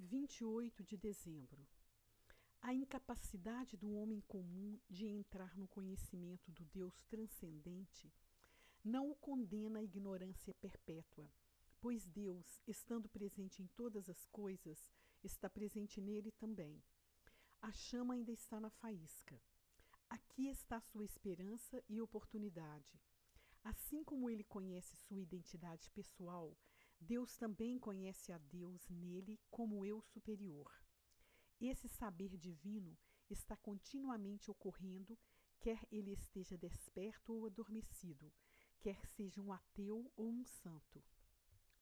28 de dezembro. A incapacidade do homem comum de entrar no conhecimento do Deus transcendente não o condena à ignorância perpétua, pois Deus, estando presente em todas as coisas, está presente nele também. A chama ainda está na faísca. Aqui está sua esperança e oportunidade. Assim como ele conhece sua identidade pessoal, Deus também conhece a Deus nele como eu superior. Esse saber divino está continuamente ocorrendo, quer ele esteja desperto ou adormecido, quer seja um ateu ou um santo.